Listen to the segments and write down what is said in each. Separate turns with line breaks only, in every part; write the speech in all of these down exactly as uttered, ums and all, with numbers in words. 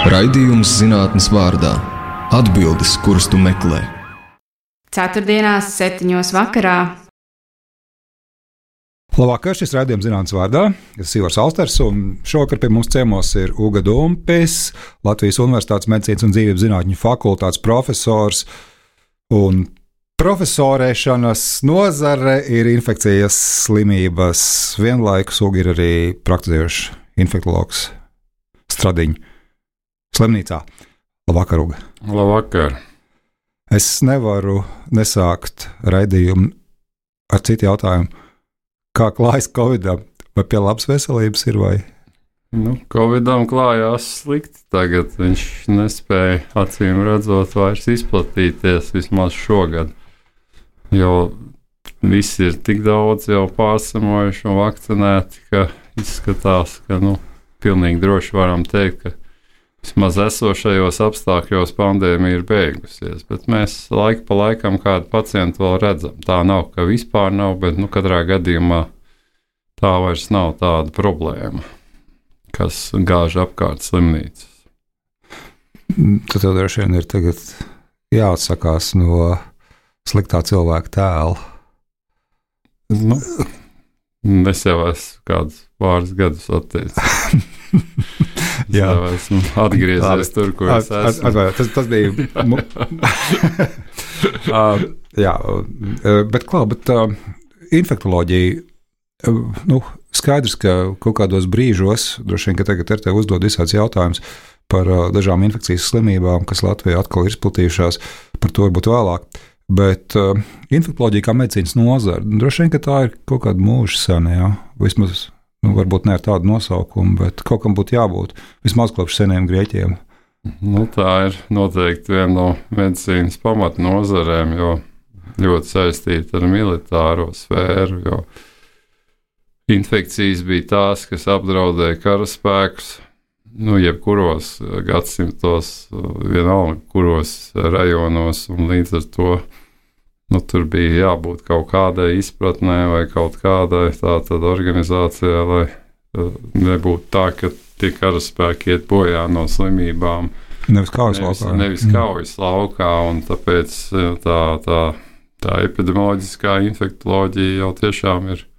Raidījums zinātnes vārdā – atbildes, kuras tu meklē.
Ceturtdienās septiņos vakarā.
Labvakar, šis raidījums zinātnes vārdā. Es esmu Ivars Alsters, un šovakar pie mums ciemos ir Uga Dumpis, Latvijas Universitātes medicīnas un dzīvības zinātņu fakultātes profesors. Un profesorēšanas nozare ir infekcijas slimības. Vienlaikus Uga ir arī praktizējošs infektologs Stradiņa slimnīcā. Labvakar, Uga.
Labvakar.
Es nevaru nesākt raidījumu ar citu jautājumu. Kā klājas Covidam? Vai pie labas veselības ir? Vai?
Nu, Covidam klājās slikti. Tagad viņš nespēja acīm redzot vairs izplatīties vismaz šogad. Jo visi ir tik daudz jau pārsamojuši un vakcinēti, ka izskatās, ka nu, pilnīgi droši varam teikt, ka vismaz esošajos apstākļos pandēmija ir beigusies, bet mēs laiku pa laikam kādu pacientu vēl redzam. Tā nav, ka vispār nav, bet nu, katrā gadījumā tā vairs nav tāda problēma, kas gāž apkārt slimnīcas.
Tad tev droši vien ir tagad jāatsakās no sliktā cilvēka tēla.
Nu, es jau esmu kādus pāris gadus atteicis. Jā, esmu atgriezies tur, kur es esmu.
Atvainojiet, tas, tas bija. uh, jā, bet klā, bet uh, infektoloģija, uh, nu, skaidrs, ka kaut kādos brīžos, droši vien, ka tagad ir tev uzdod visāds jautājums par uh, dažām infekcijas slimībām, kas Latvijā atkal ir izplatījušās, par to varbūt vēlāk. Bet uh, infektoloģija kā medicīnas nozara, droši vien, ka tā ir kaut kāda mūža sena, jā, vismaz. Nu, varbūt ne ar tādu nosaukumu, bet kaut kam būtu jābūt vismaz kopš seniem grieķiem.
Nu, tā ir noteikti viena no medicīnas pamatnozarēm, jo ļoti saistīta ar militāro sfēru, jo infekcijas bija tās, kas apdraudēja karaspēkus, nu, jebkuros gadsimtos, vienalga kuros rajonos, un līdz ar to nu, tur bija jābūt kaut kādai izpratnē vai kaut kādai tātad organizācijai, lai uh, nebūtu tā, ka tie karaspēki iet bojā no slimībām.
Nevis kaujas laukā.
Nevis kaujas laukā, un tāpēc tā, tā, tā epidemioloģiskā infektoloģija jau tiešām ir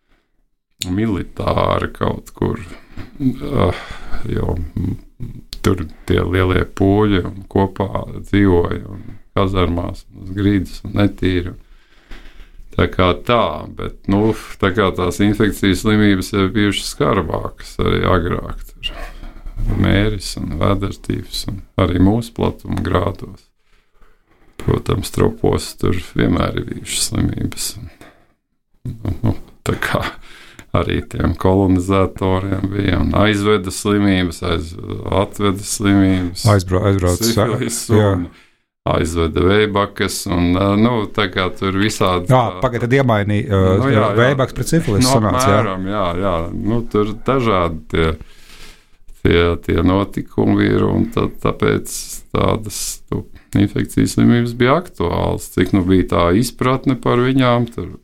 militāra kaut kur, uh, jo tur tie lielie pūļi un kopā dzīvoja un kazarmās, uz grīdas un netīri. Tā kā tā, bet, nu, tā kā tās infekcijas slimības jau bijušas skarbākas arī agrāk. Tur mēris un vēdertīvs un arī mūsu platuma grādos. Protams, tropos tur vienmēr ir bijušas slimības. Nu, tā kā arī tiem kolonizatoriem bija un aizveda slimības, aiz, atveda slimības.
Aizbra, aizbrauc.
Sifilis un aizveda veibakas, un, nu, tā kā tur visādi...
Jā, pagad, tad iemainīja uh, nu, veibaks pret sifilis
no,
sanāca, jā.
Mēram, jā, jā, nu, tur dažādi tie, tie, tie notikumi ir, un tad, tāpēc tādas tu, infekcijas slimības bija aktuāls, cik nu bija tā izpratne par viņām, tur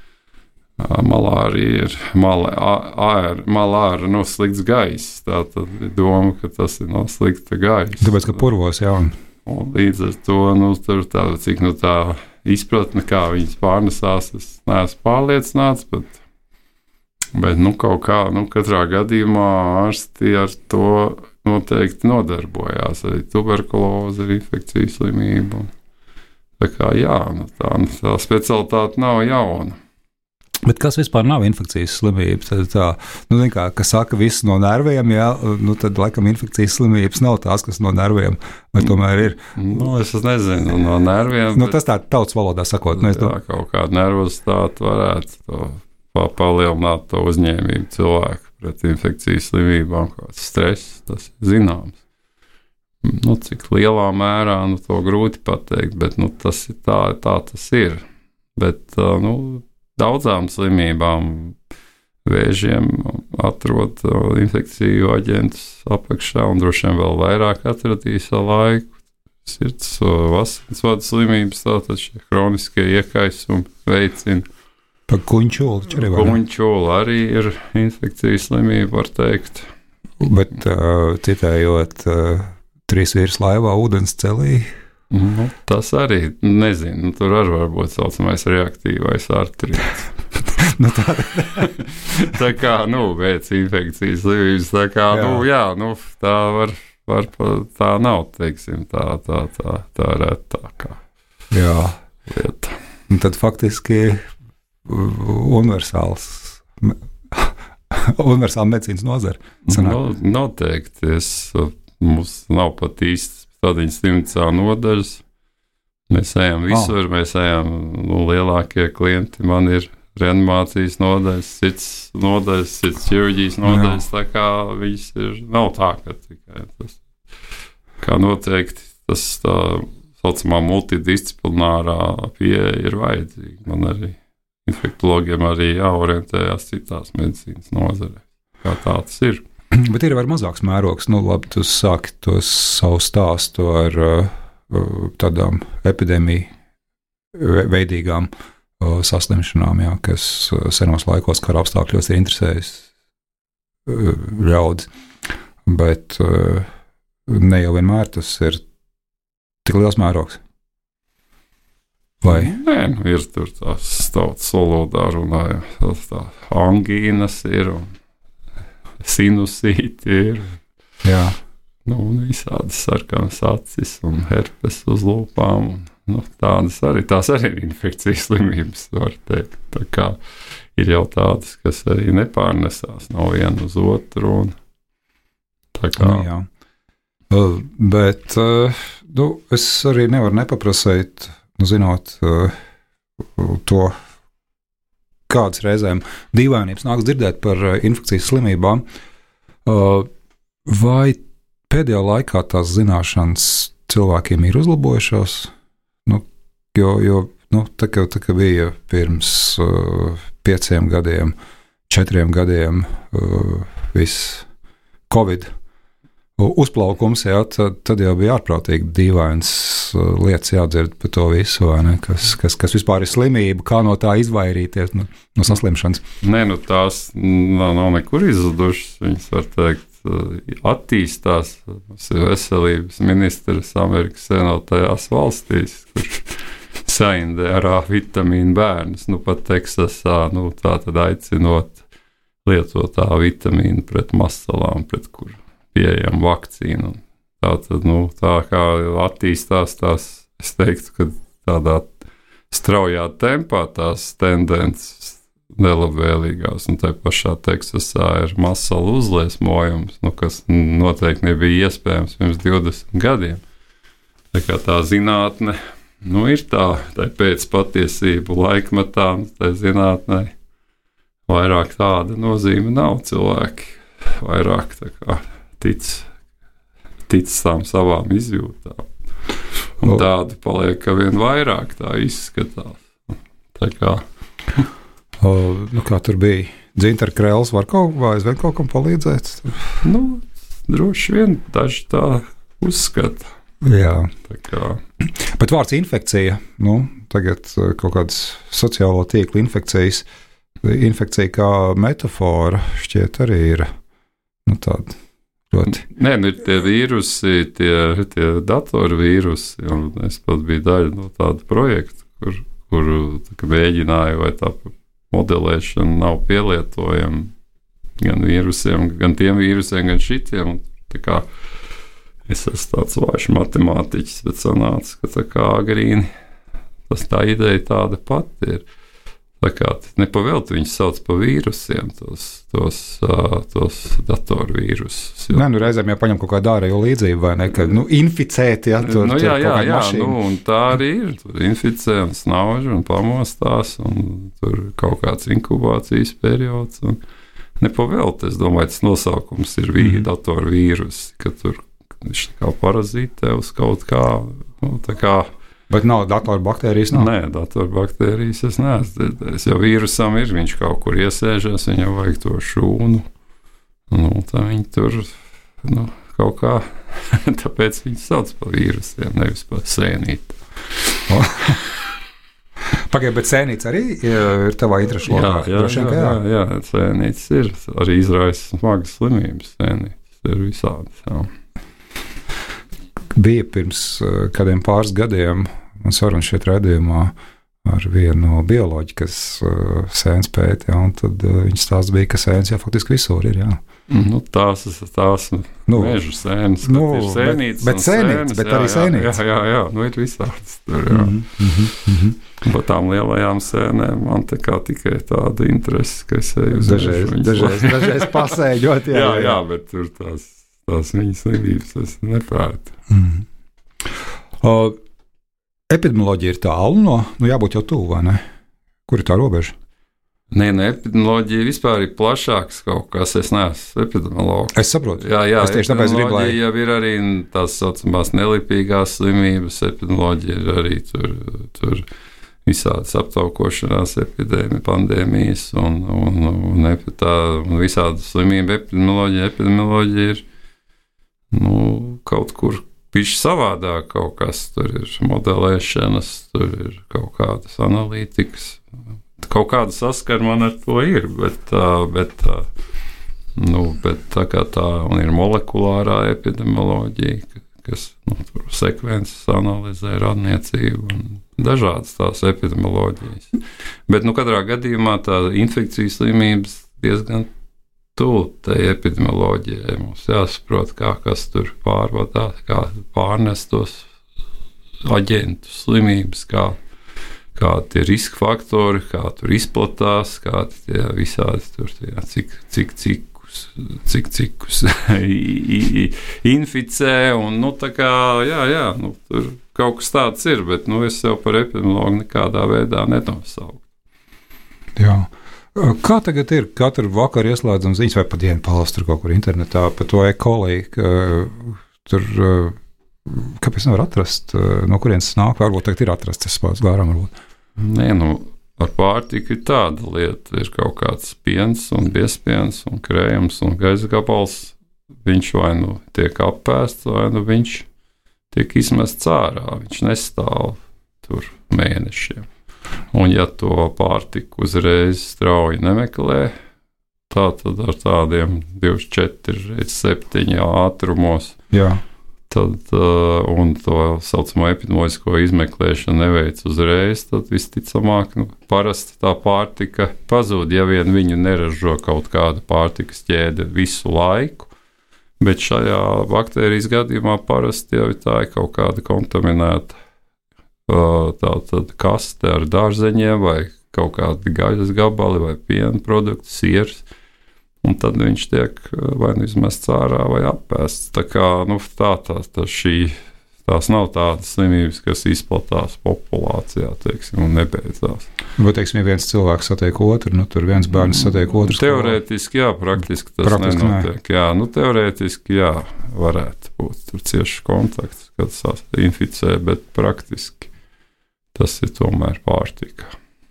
malārija ir malāra, malāra no slikts gaiss, tā tad ir doma, ka tas ir no slikta gaisa.
Tāpēc, ka purvos, jā.
Un līdz ar to, nu, tur tā, cik nu tā izpratne, kā viņas pārnesās, es neesmu pārliecināts, bet, bet, nu, kaut kā, nu, katrā gadījumā ārsti ar to noteikti nodarbojās, arī tuberkuloze ir infekcijas slimība. Tā kā, jā, nu, tā, tā specialitāte nav jauna.
Bet kas vispār nav infekcijas slimības? Tad tā, nu, kā, kas saka, viss no nerviem, jā, nu, tad, laikam, infekcijas slimības nav tās, kas no nerviem, vai tomēr ir?
Nu, es nezinu, no nerviem.
Nu, tas tā tautas valodā sakot. Nu,
tā, kaut kāda nervozitāte varētu to pa, palielināt to uzņēmību cilvēku pret infekcijas slimībām, kāds stress, tas ir zināms. Nu, cik lielā mērā, nu, to grūti pateikt, bet, nu, tas ir tā, tā tas ir. Bet, nu, daudzām slimībām, vēžiem atrod infekciju aģentus apakšā un droši vien vēl vairāk atradīs ar laiku. Sirds, asinsvadu slimības, tātad šie hroniskie iekaisumi veicina.
Par kuņķuli arī var.
Kuņķuli arī ir infekcijas slimība, var teikt.
Bet uh, citējot uh, trīs vīrs laivā, ūdens celī.
Nu, tas arī, nezinu, nu, tur arī var būt saucamais reaktīvais artrīts.
nu, tā.
tā kā, nu, pēc infekcijas slimības, tā kā, jā. nu, jā, nu, tā var, var, tā nav, teiksim, tā, tā, tā, tā retākā
jā.
lieta.
Un tad faktiski universāls, universāla medicīnas nozara.
No, noteikti, es, mums nav pat īsti tādiņas slimnīcā nodaļas. Mēs ejam visur, oh. mēs ejam, nu, lielākie klienti man ir reanimācijas nodaļas, sirds nodaļas, sirds ķirurģijas nodaļas, jā. Tā kā viņas ir, nav tā, ka tikai tas, kā noteikti, tas tā saucamā multidisciplinārā pieeja ir vajadzīga. Man arī infektologiem arī jāorientējās citās medicīnas nozarēs, kā tā tas ir.
Bet ir arī mazāks mērogs. Nu, labi, tu sāki to savu stāstu ar uh, tādām epidēmiju veidīgām uh, saslimšanām, jā, kas uh, senos laikos kara apstākļos ir interesējis uh, ļaudis. Bet uh, ne jau vienmēr tas ir tik liels mērogs. Vai?
Nē, nu, ir tur tās tautas valodā runāja, tās tā angīnas ir un sinusīti ir.
Jā.
Nu, un visādas sarkanas acis un herpes uz lūpām. Un, nu, tādas arī, tās arī ir infekcijas slimības, var teikt. Tā kā ir jau tādas, kas arī nepārnesās no viena uz otru. Un tā kā.
Nu, jā. Uh, bet, uh, nu, es arī nevaru nepaprasīt, nu, zinot uh, to, kādas reizēm dīvainības nāks dzirdēt par infekcijas slimībām, vai pēdējā laikā tās zināšanas cilvēkiem ir uzlabojušās? Nu, jo, jo nu, tā, kā, tā kā bija pirms uh, pieciem gadiem, četriem gadiem uh, viss Covid uzplaukums, jā, tad, tad jau bija ārprātīgi dīvainas lietas jādzird par to visu, vai ne? Kas, kas, kas vispār ir slimība, kā no tā izvairīties, no, no saslimšanas.
Nē, nu tās nav, nav nekur izzudušas, viņas var teikt, attīstās. Mums ir veselības ministrs Amerikas Savienotajās valstīs, kurš saindē ar A vitamīnu bērnus, nu pat Teksasā, nu tā tad aicinot lietot A vitamīnu pret masalām, pret kuru pieejama vakcīna. Tā tad, nu, tā kā attīstās tās, es teiktu, ka tādā straujā tempā tās tendences nelabvēlīgās, un tai pašā Teksasā ir masalu uzliesmojums, nu, kas noteikti nebija iespējams pirms divdesmit gadiem. Tā kā tā zinātne, nu, ir tā, tā pēc patiesību laikmetā, tā zinātnē vairāk tāda nozīme nav cilvēki, vairāk tā kā tic, tic tām savām izjūtām. Un tādu paliek, ka vien vairāk tā izskatās. Tā kā.
O, nu kā tur bija? Dzintar Krēls var kaut vai aizvien kaut kam palīdzēt?
Nu, droši vien daži tā uzskata.
Jā.
Tā kā.
Bet vārds infekcija, nu, tagad kaut kādas sociālo tīklu infekcijas, infekcija kā metafora šķiet arī ir, nu, tāda. Ļoti.
Nē, nu ir tie vīrusi, tie, tie datorvīrusi, un es pat biju daļa no tāda projekta, kur, kur tā, mēģināju, vai tā modelēšana nav pielietojama gan vīrusiem, gan tiem vīrusiem, gan šitiem. Tā kā es esmu tāds vājš matemātiķis, bet sanāca, ka tā kā agrīni tas tā ideja tāda pati ir. Tā kā nepavēlti viņus sauc par vīrusiem, tos, tos, tos datorvīrusus.
Nē, nu reizēm jau paņem kaut kādu ārējo līdzību, vai ne, ka, nu, inficēti, ja, tur,
nu,
tur
jā,
kaut
jā,
kāda
jā,
mašīna.
Nu, un tā arī ir, tur inficē un snauž un pamostās, un tur kaut kāds inkubācijas periods, un nepavēlti, es domāju, tas nosaukums ir vī, mm. datorvīrus, ka tur viņš kā parazītē uz kaut kā, nu, tā kā.
Bet nav datorbaktērijas? Nav?
Nē, datorbaktērijas es neesmu dzirdējis. Ja vīrusam ir, viņš kaut kur iesēžas, viņam vajag to šūnu. Nu, tā viņi tur, nu, kaut kā, tāpēc viņi sauc par vīrusiem, nevis par sēnīti.
Pagaid, bet sēnīts arī ir tavā interešu lokā?
Jā, jā, jā, jā, jā, sēnīts ir. Arī izraisa smagas slimības sēnītis ir visādas, jā.
bija pirms kādiem pāris gadiem man saruna šeit redzījumā ar vienu bioloģiju, kas uh, sēnes pēta, ja, un tad uh, viņa stāsts bija, ka sēnes jau faktiski visur ir, jā.
Nu, tās ir tās nu, mežu sēnes,
nu,
ir sēnītes
bet, bet sēnītes, bet
jā,
arī sēnītes.
Jā, jā, jā, nu ir visāds tur, jā. Mm-hmm, mm-hmm. Par tām lielajām sēnēm man te kā tikai tāda interese, ka es eju uz
dažreiz, dažreiz, dažreiz pasēģot, jā,
jā, jā, bet tur tās, tās viņas slimības es nepētu.
Mm. Uh, epidemioloģija ir tālu no, nu jābūt jau tuvu, vai ne? Kur ir tā robeža?
Nē, ne, epidemioloģija vispār ir plašāks kaut kas, es neesmu epidemiologs.
Es saprotu.
Jā, jā,
es tieši tāpēc gribu, lai...
jau ir arī tās saucamās nelipīgās slimības, epidemioloģija ir arī tur, tur visādas aptaukošanās epidēmija, pandēmijas un, un, un, tā, un visādas slimība epidemioloģija. Epidemioloģija ir, nu, kaut kur pišķi savādāk kaut kas, tur ir modelēšanas, tur ir kaut kādas analītikas. Kaut kāda saskara man ar to ir, bet, bet, nu, bet tā kā tā ir molekulārā epidemioloģija, kas nu, tur sekvences analizē radniecību un dažādas tās epidemioloģijas. Bet nu, katrā gadījumā tā infekcijas slimības diezgan tuvu tai epidemioloģijai. Mums jāsaprot, kā kas tur pārvadā, kā pārnest tos aģentus slimības, kā kādi ir riska faktori, kā tur izplatās, kādi tie visādi tur, tie, cik, cik cikus, cik cikus inficē, un, nu, tā kā, jā, jā, nu, tur kaut kas tāds ir, bet, nu, es jau par epidemiologu nekādā veidā nenosauku.
Jā. Kā tagad ir? Katru vakaru ieslēdzam ziņas vai pa dienu palas tur kaut kur internetā par to E. coli, ka tur, kāpēc nevar atrast, no kurienes nāk, varbūt tagad ir atrasts, tas pats gārām varbūt.
Nē, nu, ar pārtiku ir tāda lieta, ir kaut kāds piens un biespiens un krējums un gaisa gabals, viņš vai nu tiek apēsts, vai nu viņš tiek izmests ārā, viņš nestāv tur mēnešiem. Un ja to pārtiku uzreiz strauji nemeklē, tā tad ar tādiem divdesmit četri septiņi ātrumos,
jā.
Tad, uh, un to saucamo epidemioloģisko izmeklēšanu neveic uzreiz, tad visticamāk, nu, parasti tā pārtika pazūd, ja vien viņu neražo kaut kāda pārtikas ķēde visu laiku, bet šajā baktērijas gadījumā parasti jau tā ir kaut kāda kontaminēta uh, tā tad kaste ar dārzeņiem vai kaut kādi gaļas gabali vai piena produkti, siers. Un tad viņš tiek vai nu izmests ārā vai apēsts. Tā kā, nu, tā, tā, tā šī, tās nav tādas slimības, kas izplatās populācijā, teiksim, un nebeidzās.
Bet, teiksim, ja viens cilvēks satiek otru, nu, tur viens bērns satiek otru.
Teorētiski, jā, praktiski tas praktiski nenotiek. Nē. Jā, nu, teorētiski, jā, varētu būt tur cieši kontakts, kad tas inficē, bet praktiski tas ir tomēr pārtika.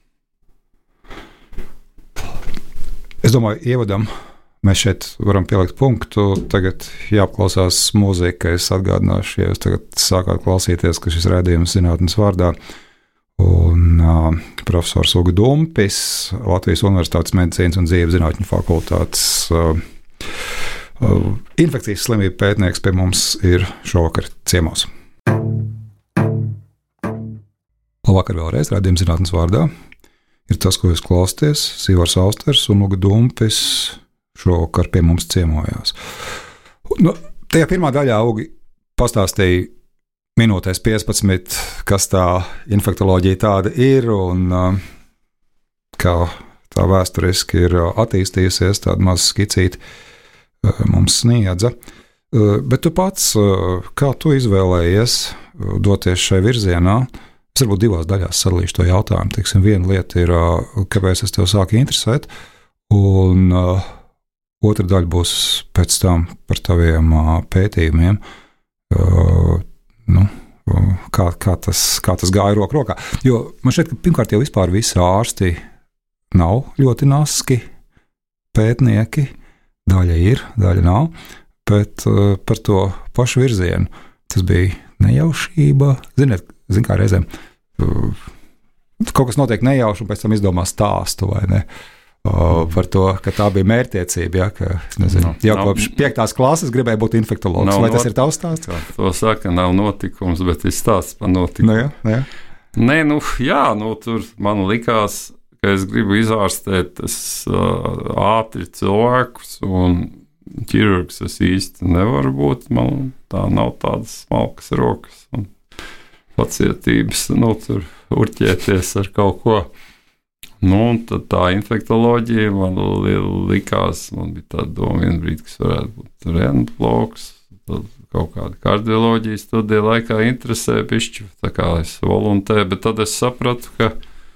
Es domāju, ievadam, mēs šeit varam pielikt punktu. Tagad jāapklausās mūzika. Es atgādināšu, ja jūs tagad sākāt klausīties, ka šis raidījums zinātnes vārdā. Un uh, profesors Uga Dumpis, Latvijas Universitātes medicīnas un dzīves zinātņu fakultātes uh, uh, infekcijas slimību pētnieks pie mums ir šovakar ciemos. Labvakar vēlreiz, raidījums zinātnes vārdā. Ir tas, ko jūs klausāties, Sīvars Austers un Uga Dumpis šovakar pie mums ciemojās. Nu, tajā pirmā daļā Ugi pastāstīja minūtēs piecpadsmit, kas tā infektoloģija tāda ir un kā tā vēsturiski ir attīstījusies, tāda maza skicīte mums sniedza. Bet tu pats, kā tu izvēlējies doties šai virzienā? Es varbūt divās daļās sadalīšu to jautājumu. Teiksim, viena lieta ir, kāpēc es tev sāku interesēt, un uh, otra daļa būs pēc tam par taviem uh, pētījumiem, uh, nu, uh, kā, kā, tas, kā tas gāja roku rokā. Jo man šķiet, ka pirmkārt jau vispār visi ārsti nav ļoti naski pētnieki, daļa ir, daļa nav, bet uh, par to pašu virzienu tas bija nejaušība, ziniet, zin kā reizēm kaut kas notiek nejauši, un pēc tam izdomā stāstu, vai ne? O, par to, ka tā bija mērķtiecība. Ja, ka, nezinu, jau
nav,
kopš piektās klases gribēja būt infektologs. Vai tas not... ir tavs stāsts?
To saka, nav notikums, bet ir stāsts par notikumu.
Nu, jā, jā.
Nē, nu, jā, nu, tur man likās, ka es gribu izārstēt es, uh, ātri cilvēkus, un ķirurgs es īsti nevaru būt. Man tā nav tādas smalkas rokas un pacietības, nu, tur urķēties ar kaut ko. Nu, un tad tā infektoloģija man likās, man bija tāda doma vienu brīdi, kas varētu būt rentgenologs, tad kaut kāda kardioloģija studija laikā interesē pišķi, tā kā es voluntē, bet tad es sapratu, ka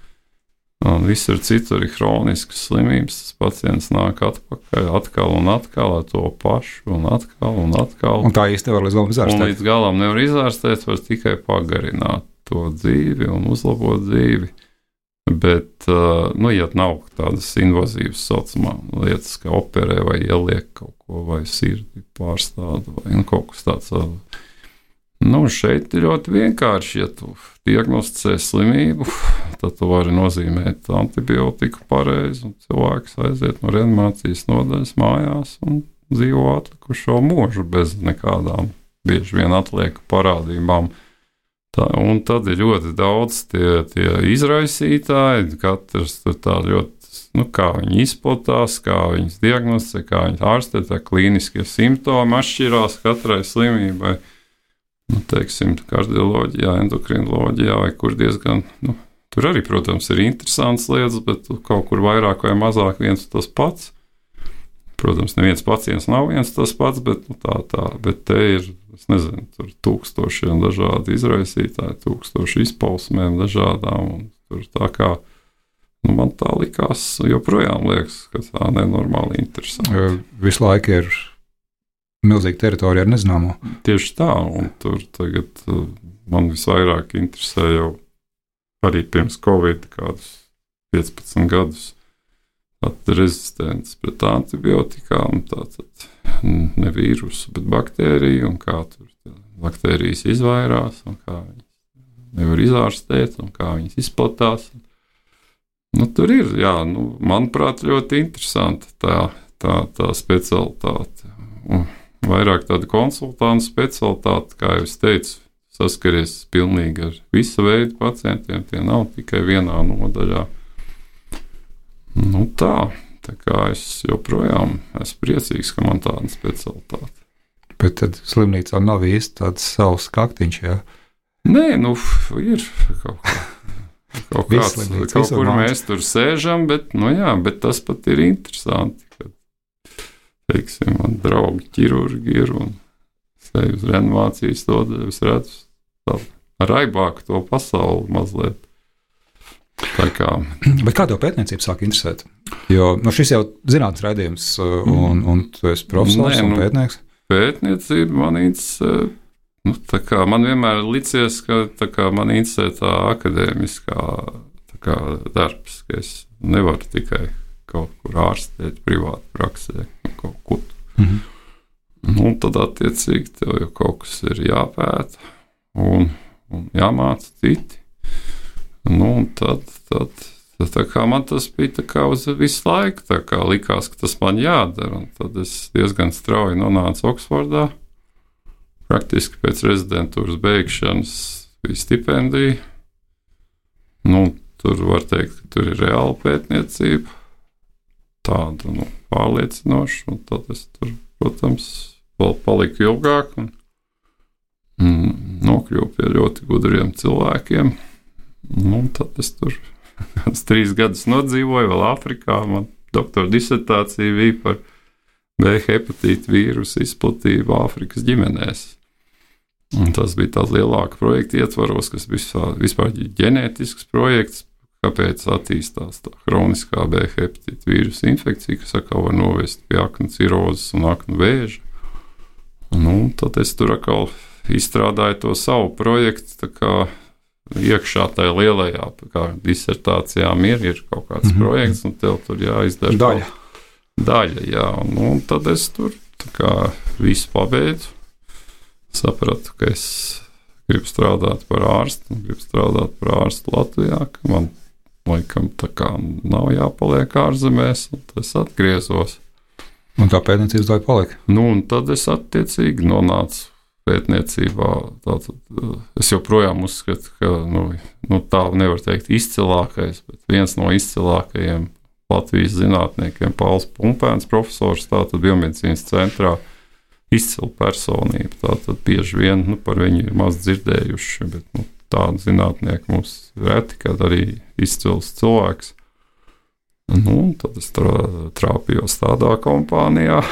un visur citur ir hroniskas slimības, tas pacients nāk atpakaļ, atkal un atkal ar to pašu, un atkal un atkal.
Un tā īsti nevar līdz galam izārstēt.
Un līdz galam nevar izārstēt, var tikai pagarināt to dzīvi un uzlabot dzīvi. Bet, nu, ja nav tādas invazīvas saucamā lietas, kā operē vai ieliek kaut ko, vai sirdi pārstāda, vai nu, kaut kas tāds. Nu, šeit ir ļoti vienkārši, ja tu diagnosticē slimību, tad tu vari nozīmēt antibiotiku pareizi, un cilvēks aiziet no reanimācijas nodaļas mājās un dzīvo atlikušo mūžu bez nekādām bieži vien atlieku parādībām. Tā, un tad ir ļoti daudz tie, tie izraisītāji, katrs tur tā ļoti, nu, kā viņi izplatās, kā viņas diagnosticē, kā viņas ārstē, tā klīniskie simptomi atšķirās katrai slimībai. Nu, teiksim, kardioloģijā, endokrinoloģijā vai kur diezgan, nu, tur arī, protams, ir interesants lietas, bet kaut kur vairāk vai mazāk viens tas pats. Protams, neviens pacients nav viens tas pats, bet nu, tā, tā, bet te ir, es nezinu, tur tūkstošiem dažādi izraisītāji, tūkstoši izpausmēm dažādām, un tur tā kā, nu, man tā likās, joprojām liekas, ka tā nenormāli interesanti.
Visu laiku ir milzīga teritorija ar nezināmo.
Tieši tā, un tur tagad man visvairāk interesē jau arī pirms Covid kādus piecpadsmit gadus tātad rezistents pret antibiotikām, tātad ne vīrusu, bet baktēriju, un kā tur baktērijas izvairās, un kā viņas nevar izārstēt, un kā viņas izplatās. Nu, tur ir, jā, nu, manuprāt, ļoti interesanta tā, tā, tā specialitāte. Un vairāk tāda konsultanta specialitāte, kā jau es teicu, saskaries pilnīgi ar visu veidu pacientiem, tie nav tikai vienā nodaļā. Nu tā, tā kā es joprojām esmu priecīgs, ka man tāda specialitāte.
Bet tad slimnīcā nav īsti tāds savs kaktiņš, jā?
Nē, nu, ir kaut kā. Kaut kāds, kaut kur mēs tur sēžam, bet, nu jā, bet tas pat ir interesanti, kad, teiksim, man draugi ķirurgi ir un seju uz reanimācijas nodaļu, es redzu tā, raibāku to pasauli mazliet. Tā kā.
Bet kā tev pētniecība sāk interesēt? Jo nu, šis jau zinātnes raidījums, un, un tu esi profesors Nē, un pētnieks.
Nu, pētniecība man interesē, nu, tā kā man vienmēr licies, ka tā kā man interesē tā akadēmiskā tā kā darbs, ka es nevaru tikai kaut kur ārstēt privāti praksē, kaut ko. Mhm. Nu, tad attiecīgi tev jau kaut kas ir jāpēta un, un jāmāca citi. Nu, un tad, tad, tad tā kā man tas bija tā kā uz visu laiku, tā kā likās, ka tas man jādara, un tad es diezgan strauji nonācu Oksfordā. Praktiski pēc rezidentūras beigšanas bija stipendija. Nu, tur var teikt, ka tur ir reāla pētniecība, tāda, nu, pārliecinoša, un tad es tur, protams, vēl paliku ilgāk un mm, nokļuvu pie ļoti gudriem cilvēkiem. Nu, tad es tur trīs gadus nodzīvoju, vēl Āfrikā. Man doktora disertācija bija par B hepatīta vīrusu izplatību Āfrikas ģimenēs. Un tas bija tāds lielāka projekta ietvaros, kas bija vispār ģenētisks projekts, kāpēc attīstās tā hroniskā B hepatīta vīrusu infekcija, kas atkal var novest pie aknu cirozes un aknu vēža. Nu, tad es tur atkal izstrādāju to savu projektu, tā kā iekšā tajā lielajā, kā disertācijām ir, ir kaut kāds mm-hmm. projekts, un tev tur jāizdara
daļa.
Daļa, jā. Un, un tad es tur tā kā visu pabeidzu. Sapratu, ka es gribu strādāt par ārstu, gribu strādāt par ārstu Latvijā, ka man laikam tā kā nav jāpaliek ārzemēs, un tad es atgriezos.
Un tā pētniecības daļa palika?
Nu, un tad es attiecīgi nonācu pētniecībā. Tātad, es joprojām uzskatu, ka nu, nu, tā nevar teikt izcilākais, bet viens no izcilākajiem Latvijas zinātniekiem, Pauls Pumpēns, profesors, tātad biomedicīnas centrā, izcila personība. Tātad bieži vien nu, par viņu ir maz dzirdējuši, bet nu, tādu zinātnieku mums reti, kad arī izcils cilvēks. Nu, tad es trāpījos tādā kompānijā,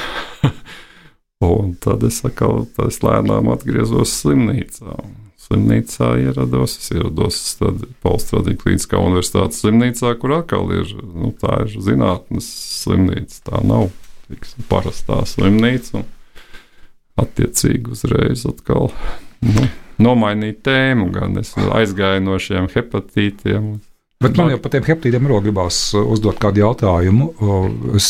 un tad es atkal tad es lēnām atgriezos slimnīcā. Slimnīcā ierados, es ierados Pauls Stradiņa Klīniskā universitātes slimnīcā, kur atkal ir, nu, tā ir zinātnes slimnīca, tā nav tiksim, parastā slimnīca, un attiecīgi uzreiz atkal, nu, nomainīt tēmu, gan es aizgāju no šiem hepatītiem.
Bet man jau par tiem hepatītiem arī gribās uzdot kādu jautājumu. Es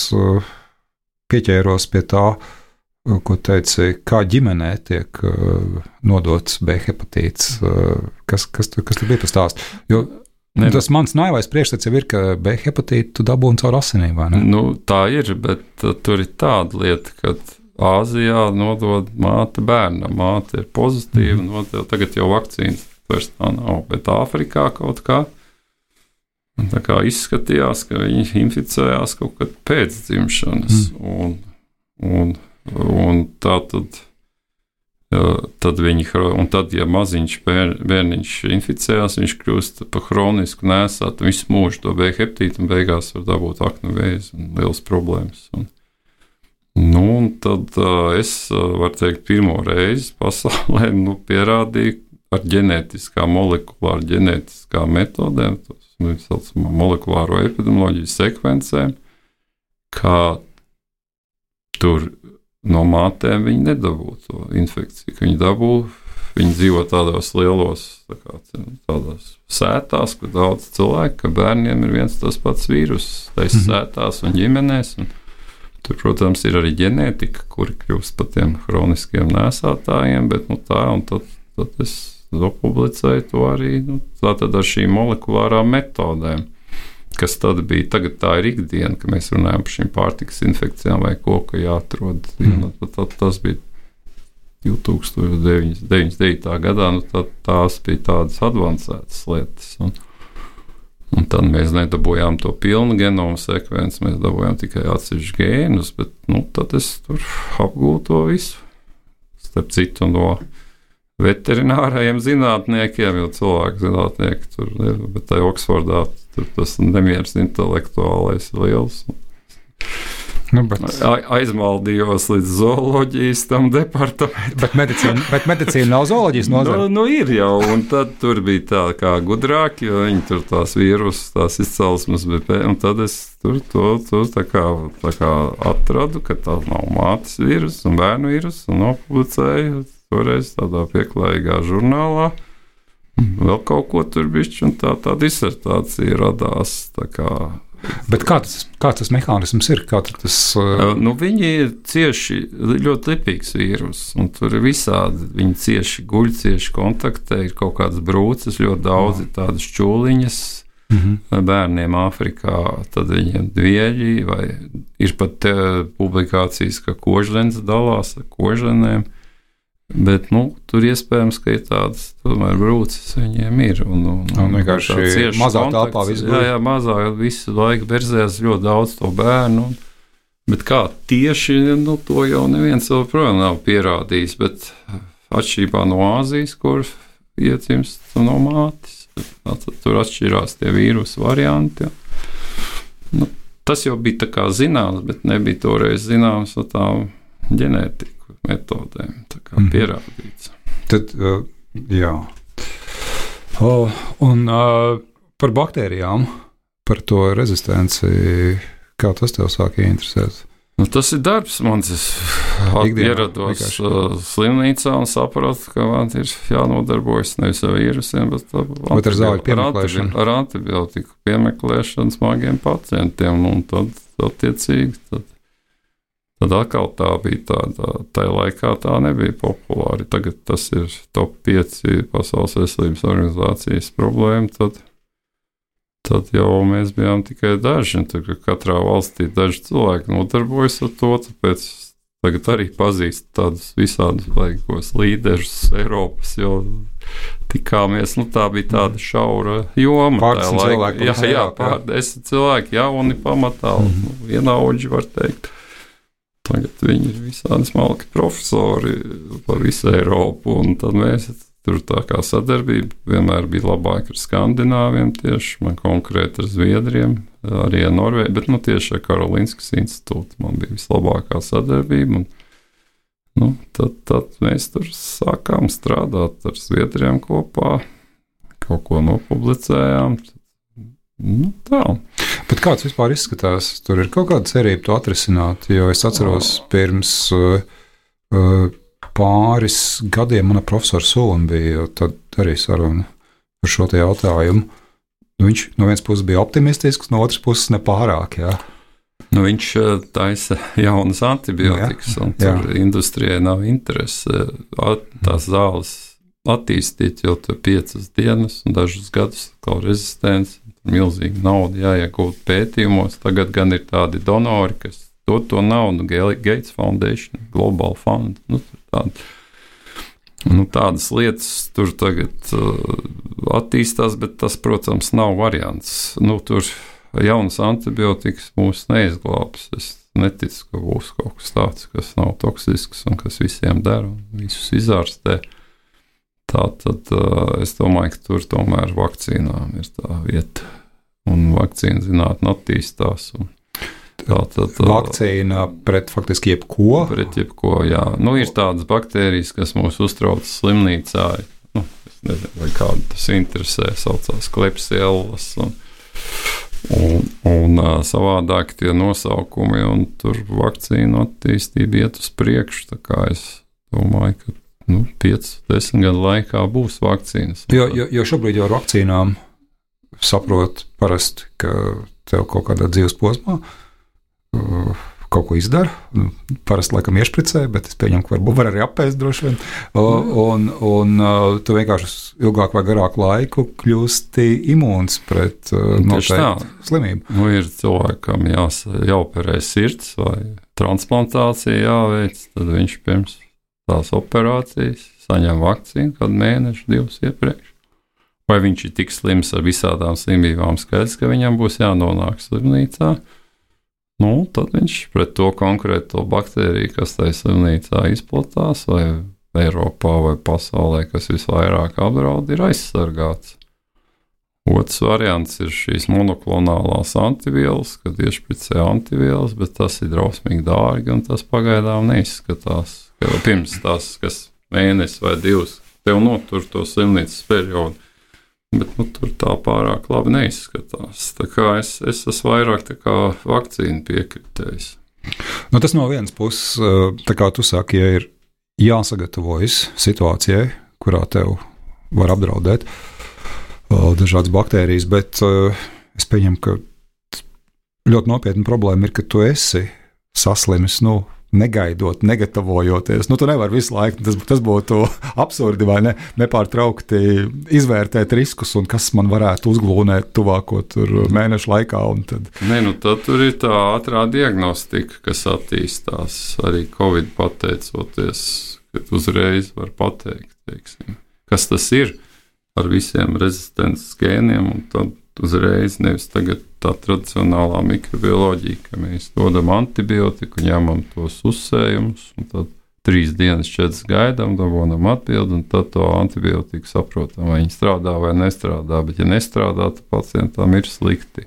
pieķēros pie tā, ko teici, kā ģimenē tiek nodots B hepatīts. Kas, kas, tur, kas tur bija tas stāsts? Jo ne, tas mans naivais priekšstats jau ir, ka B hepatītu tu dabūni caur asinīm, vai ne?
Nu, tā ir, bet tur ir tāda lieta, kad Āzijā nodod māte bērnam, māte ir pozitīva, mm. nodod, tagad jau vakcīnas vairs tā nav, bet Āfrikā kaut kā, tā kā izskatījās, ka viņi inficējās kaut kad pēc dzimšanas, mm. un, un, un tā tad, tad viņi, un tad, ja maziņš bēr, bērniņš inficējās, viņš kļūst pa hronisku nēsāt, visu mūžu to B hepatītu, un beigās var dabūt aknu vēzi un liels problēmas, un Nu, un tad uh, es, uh, varu teikt, pirmo reizi pasaulē nu, pierādīju ar ģenētiskām, molekulāru ģenētiskām metodēm, tas mēs saucam molekulāro epidemioloģiju sekvencēm, kā tur no mātēm viņi nedabū to infekciju, ka viņi dabū, viņi dzīvo tādos lielos, tā kā, tādās sētās, kur daudz cilvēku, ka bērniem ir viens tas pats vīrus, tais mm-hmm. sētās un ģimenēs, un tur, protams, ir arī ģenētika, kuri kļūst par tiem hroniskiem nēsātājiem, bet nu, tā, un tad, tad es publicēju to arī nu, tātad ar šīm molekulārām metodēm, kas tad bija, tagad tā ir ikdiena, ka mēs runājam par šīm pārtikas infekcijām vai ko, ka jāatrod. Mm. Tad, tas bija divtūkstoš deviņdesmit devītā gadā, nu, tad tās bija tādas advancētas lietas. Un, Un tad mēs nedabūjām to pilnu genomu sekvenci, mēs dabūjām tikai atsevišķus gēnus, bet nu, tad es tur apgūtu to visu. Starp citu no veterinārajiem zinātniekiem, jo cilvēku zinātnieki tur ir, bet tai Oksfordā tur tas nemieris intelektuālais ir liels. Nu, bet... Aizmaldījos līdz zooloģijas tam departamentam.
Bet medicīna, bet medicīna nav zooloģijas nozara?
Nu, nu ir jau, un tad tur bija tā kā gudrāki, jo viņi tur tās vīrusus, tās izcelsmes bija, un tad es tur to, to tā kā, tā kā atradu, ka tā nav mātes vīrus un bērnu vīrus, un nopublicēju toreiz tādā pieklājīgā žurnālā. Vēl kaut ko tur bišķi, un tā, tā disertācija radās, tā kā.
Bet kā tas, kā tas mehānisms ir? Kā tas, uh...
nu, viņi ir cieši, ļoti lipīgs vīrus, un tur ir visādi. Viņi cieši guļ, cieši kontaktē, ir kaut kādas brūces, ļoti daudz ir tādas čūliņas mm-hmm. bērniem Āfrikā, tad viņiem dvieļi, vai ir pat te, publikācijas, ka kožlens dalās ar kožlenēm. Bet, nu, tur iespējams, ka ir tādas, tomēr brūces viņiem ir. Un, un,
un vienkārši mazā telpā visu
jā, jā, mazā visu laiku berzēs ļoti daudz to bērnu. Bet kā tieši, nu, to jau neviens vēl projām nav pierādījis, bet atšķirībā no Āzijas, kur iedzimst no mātes, tur atšķirās tie vīrusu varianti. Nu, tas jau bija tā kā zināms, bet nebija toreiz zināms no tām ģenētika metodēm, tā kā pierādīts.
Tad, uh, jā. Oh, un uh, par baktērijām, par to rezistenci, kā tas tev sāka interesēt?
Nu, tas ir darbs mans. Es ierados uh, slimnīcā un sapratu, ka man ir jānodarbojas nevis ar vīrusiem, bet,
bet ar zāļu piemeklēšanu.
Ar antibiotiku piemeklēšanu smagiem pacientiem, un tad attiecīgi tad Tad atkal tā bija tāda, tajā laikā tā nebija populāra. Tagad tas ir top pieci Pasaules veselības organizācijas problēma. Tad, tad jau mēs bijām tikai daži. Tad, katrā valstī daži cilvēki nodarbojas ar to, tāpēc tagad arī pazīst tādus visādus laikos līderus Eiropas, jo tikāmies, nu tā bija tāda šaura joma.
Pārdesmit cilvēki.
Jā, jā, pārdesmit cilvēki, jauni pamatā, mm. nu, vienaudži var teikt. Tagad viņi ir visādi smalki profesori par visu Eiropu, un tad mēs tur tā kā sadarbība vienmēr bija labāka ar Skandināviem tieši, man konkrēti ar Zviedriem, arī ar Norvēģiju, bet nu tieši ar Karolinskas institūtu man bija vislabākā sadarbība, un nu, tad, tad mēs tur sākām strādāt ar Zviedriem kopā, kaut ko nopublicējām, nu tā.
Bet kāds vispār izskatās? Tur ir kaut kāda cerība to atrisināt, jo es atceros pirms uh, uh, pāris gadiem mana profesora Sūna bija tad arī saruna par šo te jautājumu. Viņš no vienas puses bija optimistisks, no otras puses nepārāk, jā.
Nu, viņš taisa jaunas antibiotikas, un tur jā. Industrijai nav interese tās zāles attīstīt, jo tur piecas dienas un dažus gadus kaut rezistents, milzīgi nauda jāiegūt pētījumos. Tagad gan ir tādi donori, kas dod to naudu, Gates Foundation, Global Fund, nu, tād, nu, tādas lietas tur tagad uh, attīstās, bet tas, protams, nav variants. Nu, tur jaunas antibiotikas mūs neizglābs. Es neticu, ka būs kaut kas tāds, kas nav toksisks un kas visiem der un visus izārstē. Tā tad uh, es domāju, ka tur tomēr vakcīnām ir tā vieta, un vakcīna zinātne attīstās. Un tā, tā, tā,
vakcīna pret faktiski jebko?
Pret jebko, jā. Nu, ir tādas baktērijas, kas mūs uztrauc slimnīcā. Nu, es nezinu, vai kādu tas interesē, saucās klepsiellas un, un, un uh, savādāk tie nosaukumi, un tur vakcīnu attīstība iet uz priekšu. Tā kā es domāju, ka nu, pieci, desmit gadu laikā būs vakcīnas.
Jo, jo, jo šobrīd jau ar vakcīnām saprot parasti, ka tev kaut kādā dzīves posmā uh, kaut ko izdara. Nu, parasti laikam iešpricē, bet es pieņemu, ka varbūt var arī apēst droši vien. Uh, un un uh, tu vienkārši ilgāk vai garāku laiku kļūsti imūns pret uh, noteiktu slimību.
Nu, ir cilvēkam jās, jāoperē sirds vai transplantācija jāveic, tad viņš pirms tās operācijas, saņem vakcīnu kādu mēnešu, divus iepriekš. Vai viņš ir tik slims ar visādām slimībām, skaidrs, ka viņam būs jānonāk slimnīcā, nu, tad viņš pret to konkrēto baktēriju, kas tajā slimnīcā izplatās, vai Eiropā vai pasaulē, kas visvairāk apdraud, ir aizsargāts. Otrs variants ir šīs monoklonālās antivielas, kad iešpricē antivielas, bet tas ir drausmīgi dārgi, un tas pagaidām neizskatās. Pirms tās, kas mēnesis vai divus, tev notur to slimnīcas periodu, bet nu, tur tā pārāk labi neizskatās. Tā kā es, es esmu vairāk tā kā vakcīnu piekritējis.
Nu, tas no vienas puses, tā kā tu saki, ja ir jāsagatavojas situācijai, kurā tev var apdraudēt dažādas baktērijas, bet es pieņemu, ka ļoti nopietna problēma ir, ka tu esi saslimis, nu, negaidot, negatavojoties. Nu, tu nevari visu laiku, tas, tas būtu absurdi vai ne, nepārtraukti izvērtēt riskus un kas man varētu uzglūnēt tuvāko tur mēnešu laikā. Un tad...
Nē, nu tad tur ir tā ātrā diagnostika, kas attīstās arī Covid pateicoties, kad uzreiz var pateikt, teiksim, kas tas ir ar visiem rezistences gēniem, un tad uzreiz nevis tagad tā tradicionālā mikrobioloģija, ka mēs dodam antibiotiku, ņemam tos uzsējumus, un tad trīs dienas, četras gaidām, dabonam atbildi, un tad to antibiotiku saprotam, vai viņi strādā vai nestrādā, bet ja nestrādā, tad pacientam ir slikti.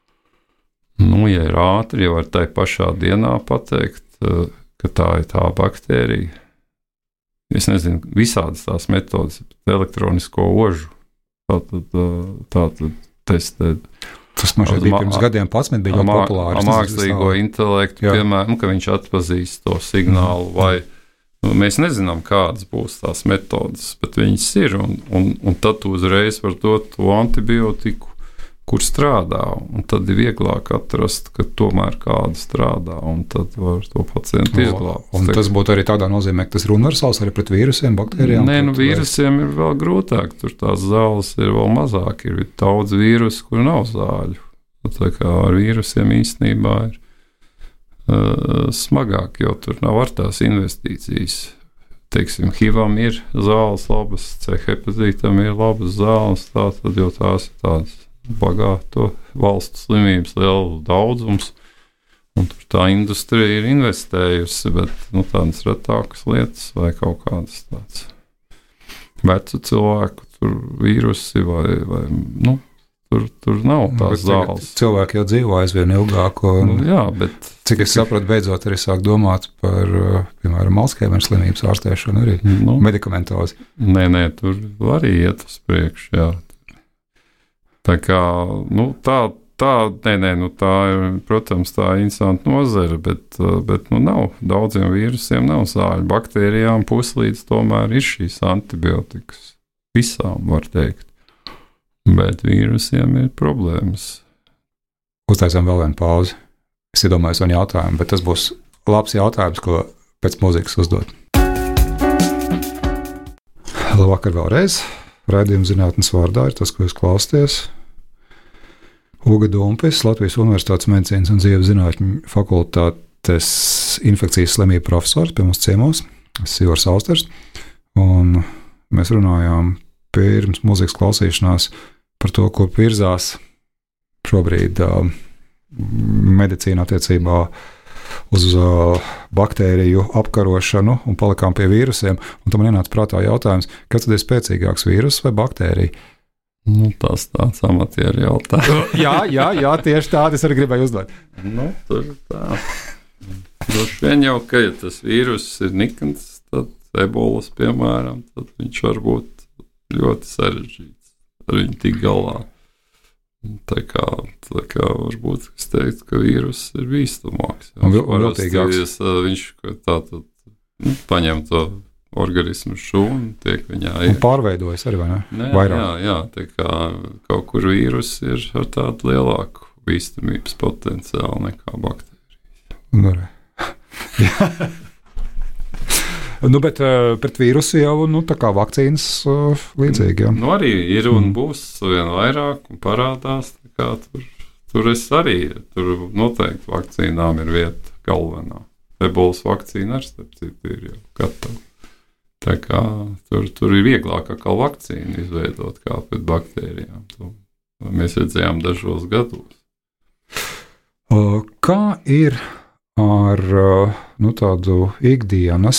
Nu, ja ir ātri, ja var tai pašā dienā pateikt, ka tā ir tā baktērija. Es nezinu, visādas tās metodas, elektronisko ožu, tātad, tātad testēt.
Tas man šeit bija pirms gadiem padsmit, bija ļoti populāri.
Ar mākslīgo intelektu, piemēram, ka viņš atpazīst to signālu, mm. vai nu, mēs nezinām, kādas būs tās metodas, bet viņas ir, un, un, un tad tu uzreiz var dot to antibiotiku, kur strādā, un tad ir vieglāk atrast, ka tomēr kāda strādā, un tad var to pacientu izglābt.
Un tas būtu arī tādā nozīmē, ka tas ir universāls arī pret vīrusiem, baktērijām?
Nē, nu vīrusiem ir vēl grūtāk, tur tās zāles ir vēl mazāk, ir daudz vīrusu, kur nav zāļu. Tā kā ar vīrusiem īstenībā ir uh, smagāk, jo tur nav ar tās investīcijas. Teiksim, H I V-am ir zāles labas, C hepatītam ir labas zāles, tā tad jau tās ir tādas bagāto valstu slimības lielu daudzums, un tur tā industrija ir investējusi, bet nu, tādas retākas lietas vai kaut kādas tādas vecu cilvēku tur vīrusi vai, vai nu, tur, tur nav tās zāles.
Cilvēki jau dzīvo aizvien ilgāk, un
nu, jā, bet,
cik es saprotu, beidzot arī sāk domāt par, piemēram, Alzheimera slimības ārstēšanu arī nu, medikamentozi.
Nē, nē, tur arī iet uz priekšu, jā. Tā kā, nu, tā, tā, nē, nē, nu, tā ir, protams, tā ir interesanta nozara, bet, bet, nu, nav, daudziem vīrusiem nav zāļu. Baktērijām puslīdz tomēr ir šīs antibiotikas. Visām, var teikt. Bet vīrusiem ir problēmas.
Uztaisām vēl vienu pauzi. Es iedomājos vienu jautājumu, bet tas būs labs jautājums, ko pēc mūzikas uzdot. Labvakar vēlreiz. Raidījuma zinātnes vārdā ir tas, ko jūs klausāties. Uga Dumpis, Latvijas Universitātes medicīnas un dzīves zinātņu fakultātes infekcijas slimību profesors pie mums ciemos. Es esmu Ivars Austers, un mēs runājām pirms mūzikas klausīšanās par to, kur virzās šobrīd uh, medicīna attiecībā uz uh, baktēriju apkarošanu un palikām pie vīrusiem, un tam ienāca prātā jautājums, kas tad ir spēcīgāks, vīrus vai baktērija?
Nu, tas tāds amatieru jautājums.
jā, jā, jā, tieši tādu es arī gribēju uzdot.
Nu, tur tā. Droši vien jau, ka ja tas vīrus ir nikns, tad ebolas, piemēram, tad viņš var būt ļoti sarežģīts. Ar viņu tik galā. Tā kā, tā kā varbūt es teiktu, ka vīrus ir bīstamāks.
Un viltīgāks.
Viņš tā tad nu, paņem to organismu šūnu, tiek viņā
un pārveidojas arī, vai ne?
Nē,
vairāk.
Jā, jā, tā kā kaut kur vīrus ir ar tādu lielāku bīstamības potenciālu nekā baktērijas.
Nu, jā. Nu, bet uh, pret vīrusu jau nu, tā kā vakcīnas uh, līdzīgi. Jā.
Nu, arī ir un būs vien vairāk un parādās. Kā tur, tur es arī, tur noteikti vakcīnām ir vieta galvenā. Ebolas vakcīna ar starp citu ir jau gatava. Tā kā tur, tur ir vieglāk atkal vakcīnu izveidot kā pret baktērijām. To mēs redzējām dažos gados.
Uh, kā ir ar nu, tādu ikdienas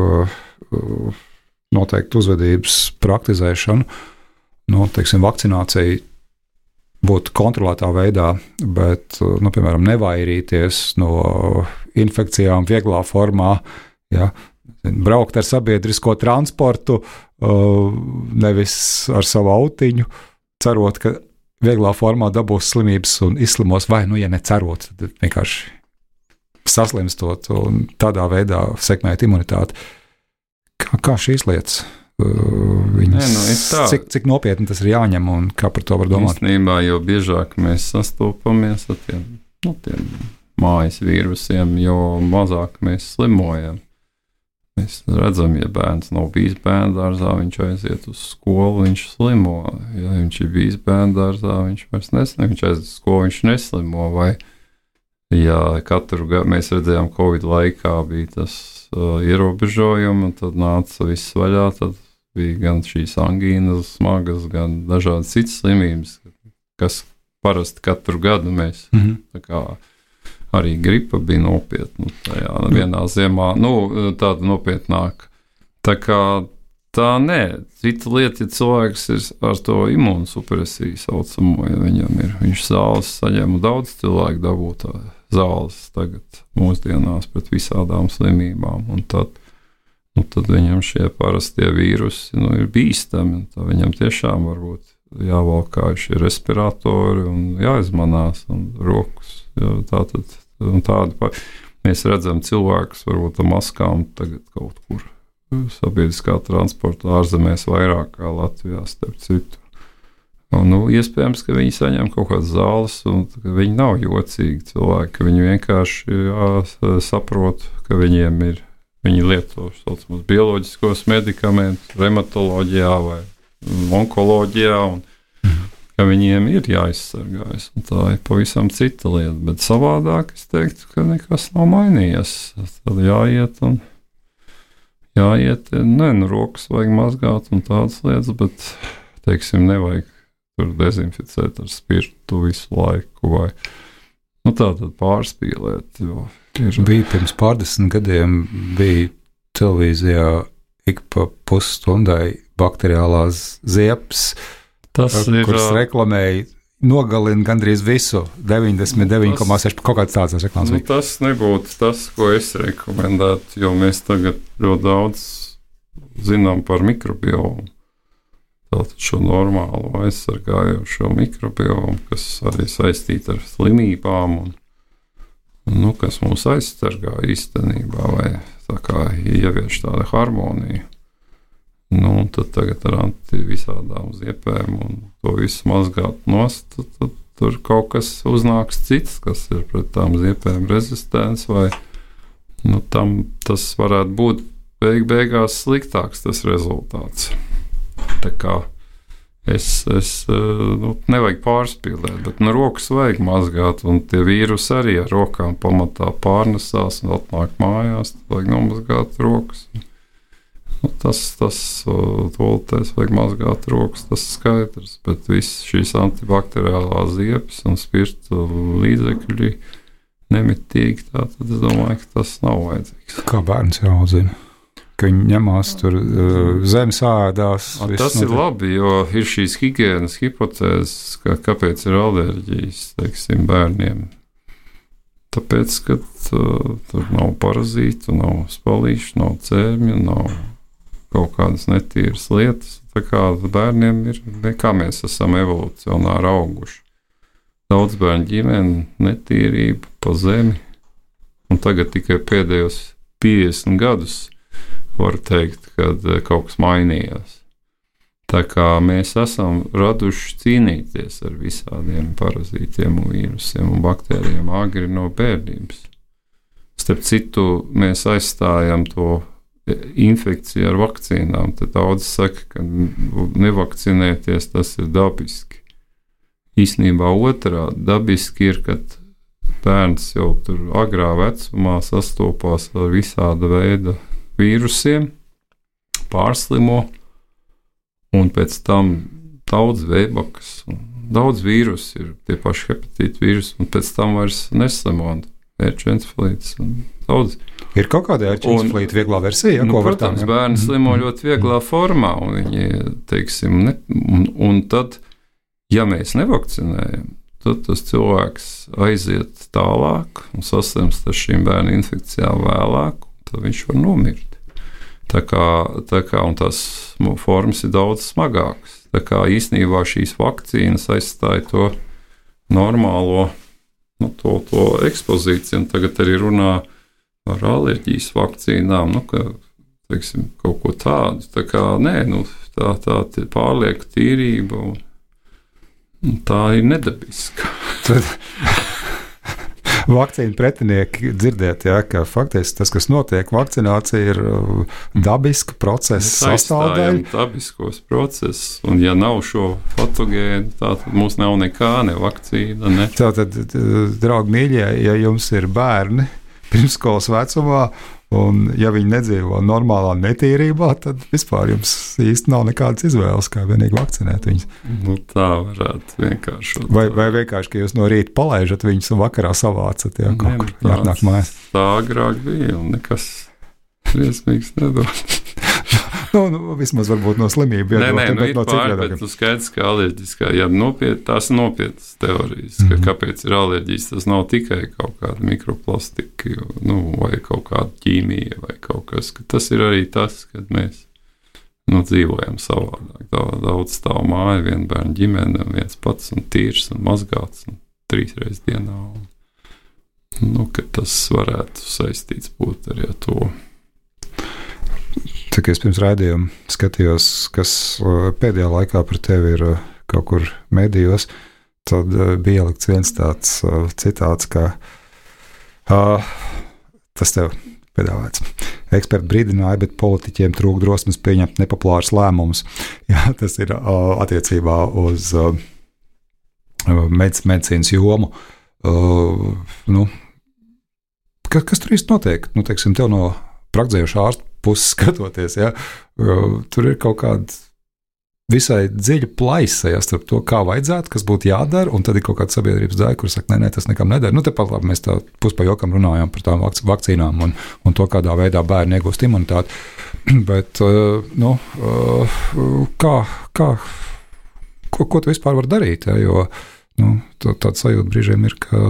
noteikti uzvedības praktizēšanu, nu, teiksim, vakcinācija būtu kontrolētā veidā, bet, nu, piemēram, nevairīties no infekcijām vieglā formā, ja, braukt ar sabiedrisko transportu, nevis ar savu autiņu, cerot, ka vieglā formā dabūs slimības un izslimos, vai, nu, ja necerot, tad vienkārši saslimstot un tādā veidā sekmēt imunitāti. Kā, kā šīs lietas? Viņas, Nē, nu, cik, cik nopietni tas ir jāņem un kā par to var domāt?
Īstenībā, jo biežāk mēs sastopamies ar tiem, nu, tiem mājas vīrusiem, jo mazāk mēs slimojam. Mēs redzam, ja bērns nav bijis bērndārzā, viņš aiziet uz skolu, viņš slimo. Ja viņš ir bijis bērndārzā, viņš vairs neslimo, viņš aiziet uz skolu, viņš neslimo. Vai ja katru gadu mēs redzējām, Covid laikā bija tas uh, ierobežojumi, un tad nāca viss vaļā, tad bija gan šīs angīnas smagas, gan dažādas citas slimības, kas parasti katru gadu mēs, mm-hmm. tā kā arī gripa bija nopietna, tajā vienā ziemā, nu, tāda nopietnāka. Tā kā tā nē, cita lieta, ja cilvēks ir ar to imunsupresiju saucamo, ja viņam ir, viņš zāles saņem, daudz cilvēku dabūtā zāles tagad mūsdienās pret visādām slimībām, un tad, nu, tad viņam šie parastie vīrusi nu, ir bīstami, un tā viņam tiešām varbūt jāvalkā šie respiratori un jāizmanās, un rokas, jā, tātad, un tāda, mēs redzam cilvēkus varbūt ar maskām tagad kaut kur sabiedriskā transporta ārzemēs vairāk kā Latvijā, starp citu. Un, nu, iespējams, ka viņi saņem kaut kādas zāles, un viņi nav jocīgi cilvēki, ka viņi vienkārši jā, saprot, ka viņiem ir, viņi lieto saucamos bioloģiskos medikamentus, reumatoloģijā vai onkoloģijā, un ka viņiem ir jāizsargājas, un tā ir pavisam cita lieta, bet savādāk es teiktu, ka nekas nav mainījies. Tad jāiet un jāiet, ne, nu, rokas vajag mazgāt un tādas lietas, bet, teiksim, nevajag tur dezinficēt ar spirtu visu laiku, vai nu, tā tad pārspīlēt. Jo ir...
Bija pirms pārdesmit gadiem, bija televīzijā ik pa pusstundai bakteriālās ziepes,
Tas ir,
kuras reklamēja, nogalina gandrīz visu, deviņdesmit deviņi komā seši, kaut kāds tāds reklāmas.
Nu, tas nebūtu tas, ko es rekomendētu, jo mēs tagad ļoti daudz zinām par mikrobiomu. Tātad šo normālo aizsargājošo mikrobiomu, kas arī saistīta ar slimībām un, nu, kas mūs aizsargā īstenībā vai tā kā ievieš tāda harmonija. Nu, un tad tagad ar antivisādām ziepēm un to visu mazgāt nost, tad, tad tur kaut kas uznāks cits, kas ir pret tām ziepēm rezistents vai, nu, tam tas varētu būt beig beigās sliktāks tas rezultāts. Tā kā es, es nu, nevajag pārspīlēt, bet nu, rokas vajag mazgāt, un tie vīrusi arī ar rokām pamatā pārnesās un atnāk mājās, tad vajag nomazgāt rokas. Nu, tas, tas toaletēs vajag mazgāt rokas, tas skaidrs, bet viss šīs antibakteriālās ziepes un spirtu līdzekļi nemitīgi, tā tad es domāju, ka tas nav vajadzīgs.
Kā bērns jāaudzina? Ka viņi ņemās tur zemes ēdās.
Tas ir labi, jo ir šīs higienas hipotēzes, ka kāpēc ir alerģijas, teiksim, bērniem. Tāpēc, ka uh, tur nav parazītu, nav spalīšu, nav cērmju, nav kaut kādas netīras lietas. Tā kā bērniem ir, kā mēs esam evolucionāri auguši. Daudz bērnu ģimeni, netīrība pa zemi, un tagad tikai pēdējos piecdesmit gadus var teikt, kad kaut kas mainījās. Tā kā mēs esam raduši cīnīties ar visādiem parazītiem un vīrusiem un baktērijiem agri no bērnības. Starp citu, mēs aizstājam to infekciju ar vakcīnām. Tad daudz saka, ka nevakcinēties tas ir dabiski. Īsnībā otrā dabiski ir, kad bērns jau tur agrā vecumā sastopās ar visāda veida vīrusiem, pārslimo, un pēc tam daudz vēbakas, daudz vīrusu ir tie paši hepatīti vīrusi, un pēc tam vairs neslimo, ērču encefalītis un daudz.
Ir kaut kāda ērču encefalīta vieglā versija,
nu,
ko var
protams, tā, bērni slimo ļoti vieglā formā, un viņi, teiksim, ne, un, un tad, ja mēs nevakcinējam, tad tas cilvēks aiziet tālāk un saslimst ar šīm bērnu infekcijām vēlāk, tad viņš var nomirt. Tā kā, tā kā, un tās formas ir daudz smagākas. Tā kā īstenībā šīs vakcīnas aizstāja to normālo, nu, to, to ekspozīciju, un tagad arī runā par alerģijas vakcīnām, nu, ka, teiksim, kaut ko tādu. Tā kā, nē, nu, tā, tā pārlieka tīrība, un, un tā ir nedabiska.
Tad vakcīnu pretinieki dzirdēt, ja, ka faktiski tas, kas notiek, vakcinācija ir dabiska procesa sastāvdaļa.
Dabiskos procesus, un ja nav šo patogēnu, tad mums nav nekā, ne vakcīna, ne.
Tātad, draugi mīļie, ja jums ir bērni pirmskolas vecumā, un ja viņi nedzīvo normālā netīrībā, tad vispār jums īsti nav nekādas izvēles, kā vienīgi vakcinēt viņus.
Nu, tā varētu vienkārši.
Vai, vai vienkārši, ka jūs no rīta palaižat viņus un vakarā savācat, ja kaut kur jāatnāk mājās.
Tā agrāk bija, un nekas briesmīgs nedod.
nu, nu, vismaz varbūt no slimību.
Nē, nē, nu, ir no pār, bet tu skaidrs, ka alerģiskā, ja nopiet, tās nopietnas teorijas, ka mm-hmm. kāpēc ir alerģijas, tas nav tikai kaut kāda mikroplastika, nu, vai kaut kāda ķīmija, vai kaut kas, ka tas ir arī tas, kad mēs, nu, dzīvojam savādāk. Daudz stāv māja, viena bērna ģimene, viens pats un tīrs un mazgāts un trīs reizes dienā. Un, nu, ka tas varētu saistīts būt arī ar to.
Tā kā es pirms raidījuma skatījos, kas pēdējā laikā par tevi ir kaut kur medijos, tad uh, bija ielikts viens tāds uh, citāts, ka uh, tas tev piedāvāts. Eksperti brīdināja, bet politiķiem trūk drosmes pieņemt nepopulārus lēmumus. Jā, tas ir uh, attiecībā uz uh, medic- medicīnas jomu. Uh, nu, kas, kas tur īsti notiek? Nu, teiksim, tev no praktizējošā ārsta puses skatoties, ja, uh, tur ir kaut kāda visai dziļa plaisa, ja, starp to, kā vajadzētu, kas būtu jādara, un tad ir kaut kāda sabiedrības daļa, kur saka, nē, nē, tas nekam nedara. Nu, tepat labi, mēs tā puspajokam runājām par tām vakc- vakcīnām un, un to, kādā veidā bērni iegūst imunitāti. Bet, uh, nu, uh, kā, kā, ko, ko tu vispār vari darīt, ja, jo, nu, tā, tāda sajūta brīžiem ir, ka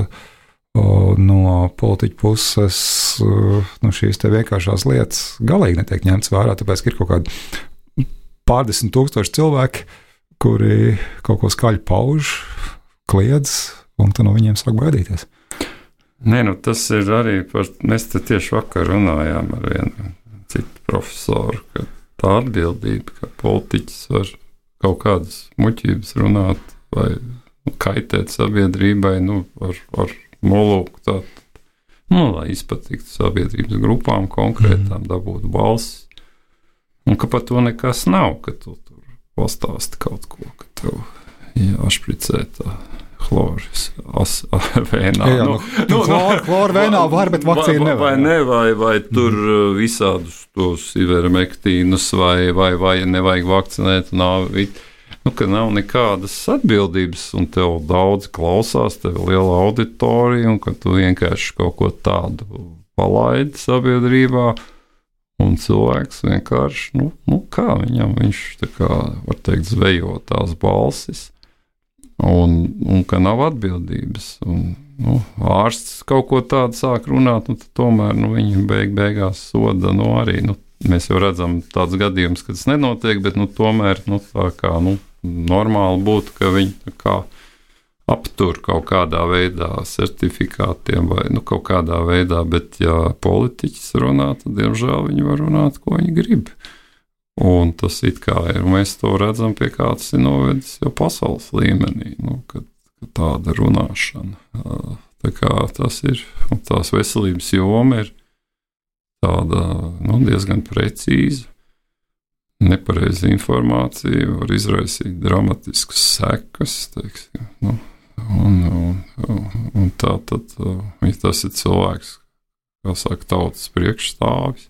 O, no politiķa puses nu, šīs te vienkāršās lietas galīgi netiek ņemtas vērā, tāpēc, ka ir kaut kādi pārdesmit tūkstoši cilvēki, kuri kaut ko skaļi pauž, kliedz, un tad no viņiem sāk baidīties.
Nē, nu tas ir arī par, mēs te tieši vakar runājām ar vienu citu profesoru, ka tā atbildība, ka politiķis var kaut kādas muļķības runāt vai kaitēt sabiedrībai, nu, ar, ar nolūku tādu, nu, lai izpatiktu sabiedrības grupām konkrētām, dabūtu balsis, un ka par to nekas nav, ka tu tur pastāsti kaut ko, ka tev jāšpricē tā chloris as, vēnā.
Jā, jā, nu, nu, chloru chlor vēnā var, bet vakcīna nevar.
Vai ne, vai, vai tur visādus tos ivermektīnus, vai, vai, vai nevajag vakcinēt nāvi. Nu, ka nav nekādas atbildības, un tev daudz klausās, tev ir liela auditorija, un ka tu vienkārši kaut ko tādu palaidi sabiedrībā, un cilvēks vienkārši, nu, nu kā viņam, viņš tā kā, var teikt, zvejo tās balsis, un, un ka nav atbildības, un, nu, ārsts kaut ko tādu sāk runāt, un tad tomēr, nu, viņi beig beigās soda, nu, arī, nu, mēs jau redzam tāds gadījums, ka tas nenotiek, bet, nu, tomēr, nu, tā kā, nu, normāli būtu, ka viņi tā kā aptur kaut kādā veidā certifikātiem vai nu, kaut kādā veidā, bet ja politiķis runā, tad, diemžēl, viņi var runāt, ko viņi grib. Un tas it kā ir, mēs to redzam, pie kā tas ir novedis jau pasaules līmenī, nu, kad, kad tāda runāšana. Tā kā tas ir, un tās veselības joma ir tāda, nu, diezgan precīza. Nepareiza informācija var izraisīt dramatiskas sekas, teiksim, nu, un, un, un tā tad, ja tas ir cilvēks, kā saka, tautas priekšstāvis,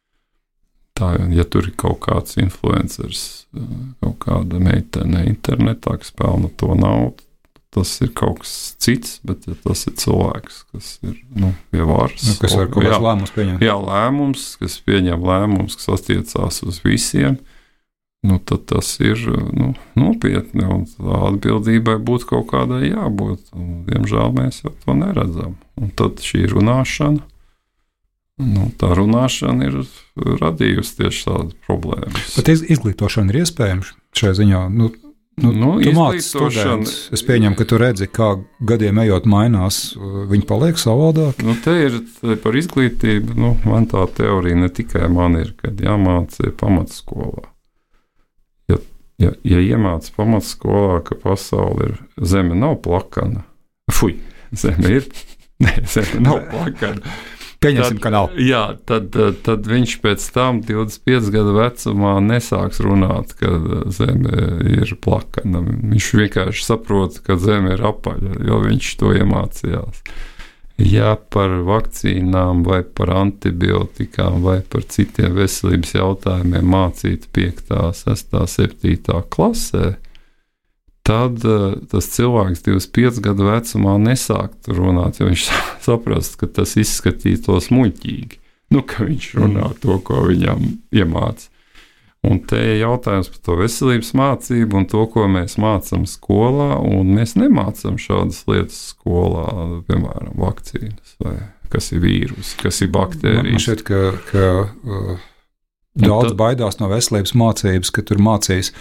tā, ja tur ir kaut kāds influencers, kaut kāda meitene internetā, kas pelna to naudu, tas ir kaut kas cits, bet ja tas ir cilvēks, kas ir, nu, pie varas.
Nu, kas var kaut kāds lēmums pieņemt.
Jā, lēmums, kas pieņem lēmums, kas attiecās uz visiem, nu, tad tas ir, nu, nopietni, un tā atbildībai būtu kaut kādai jābūt. Un, diemžēl mēs jau to neredzam. Un tad šī runāšana, nu, tā runāšana ir radījusi tieši tādas problēmas.
Bet izglītošana ir iespējams šajā ziņā, nu, Nu, nu, tu māci students. Es pieņemu, ka tu redzi, kā gadiem ejot mainās, viņi paliek savādāk.
Nu, te ir par izglītību, nu, man tā teorija ne tikai man ir, kad jāmāca pamatskolā. Ja, ja, ja iemāca pamatskolā, ka pasaule ir, zeme nav plakana, fuj, zeme ir, ne, zeme nav plakana.
Pieņemsim, tad, ka nav.
Jā, tad, tad viņš pēc tam divdesmit pieci gadu vecumā nesāks runāt, ka zeme ir plakana. Viņš vienkārši saprot, ka zeme ir apaļa, jo viņš to iemācījās. Ja par vakcīnām vai par antibiotikām vai par citiem veselības jautājumiem mācīt piektā, sestā, septītā klasē, tad tas cilvēks divdesmit pieci gadu vecumā nesāktu runāt, jo viņš saprast, ka tas izskatītos muļķīgi. Nu, ka viņš runā to, ko viņam iemāca. Un te ir jautājums par to veselības mācību un to, ko mēs mācām skolā, un mēs nemācām šādas lietas skolā, piemēram, vakcīnas, vai kas ir vīrusi, kas ir baktērijas.
Man šķiet, ka, ka uh, daudz tad baidās no veselības mācības, ka tur mācīs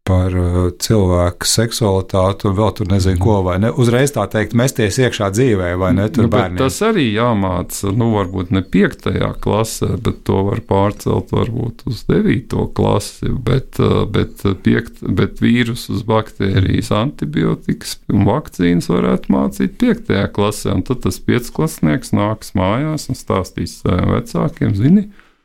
par cilvēku seksualitāti un vēl tur nezinu ko, vai ne? Uzreiz tā teikt, mesties iekšā dzīvē, vai ne? Tur
nu,
bērniem.
Tas arī jāmāca, nu varbūt ne piektajā klasē, bet to var pārcelt varbūt uz devīto klasi, bet, bet, piekt, bet vīrusus, baktērijas, antibiotikas un vakcīnas varētu mācīt piektajā klasē, un tad tas piecklasnieks nāks mājās un stāstīs saviem vecākiem, zini,